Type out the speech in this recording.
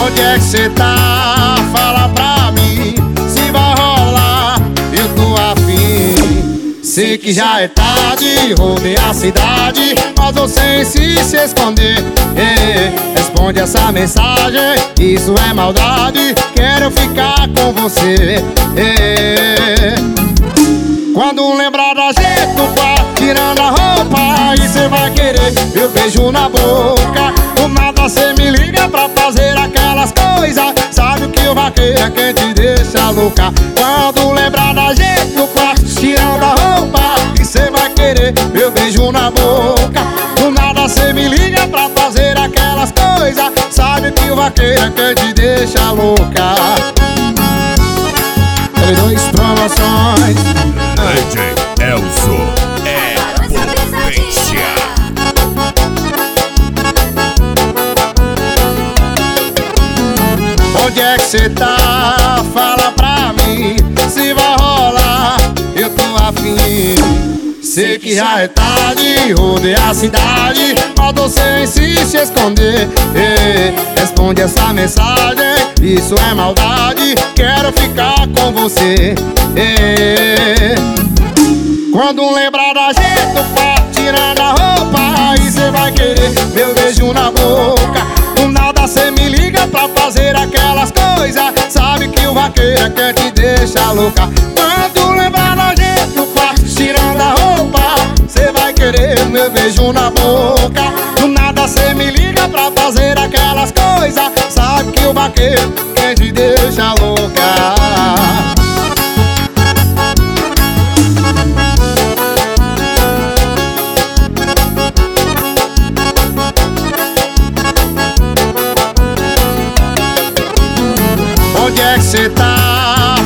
Onde é que cê tá? Fala pra mim se vai rolar, eu tô afim. Sei que já é tarde, rodei a cidade, mas você insiste se esconder. Responde essa mensagem, isso é maldade, quero ficar com você. Quando lembrar da gente no quarto, tirando a roupa, aí cê vai querer meu beijo na boca. Do nada cê me liga pra fazer aquelas coisas, sabe o que o vaqueiro é quem te deixa louca. Quando lembrar da gente no quarto, tirando a roupa, e cê vai querer meu beijo na boca. Do nada cê me liga pra fazer aquelas coisas, sabe que o vaqueiro é quem te deixa louca. Dois promoções. DJ Elzo é potência. Onde é que cê tá? Fala pra mim se vai rolar, eu tô afim. Sei que já é tarde, rodei a cidade, mas você insiste se esconder. Responde essa mensagem, isso é maldade, quero ficar com você. Quando lembrar da gente no quarto, tirando a roupa, aí cê vai querer meu beijo na boca. Do nada cê me liga pra fazer aquelas coisas, sabe que o vaqueiro é quem te deixa louca. Quando lembrar da gente no quarto, tirando a roupa, cê vai querer meu beijo na boca. Do nada cê me liga pra fazer aquelas coisas, sabe que o vaqueiro quem te deixa louca. Onde é que cê tá?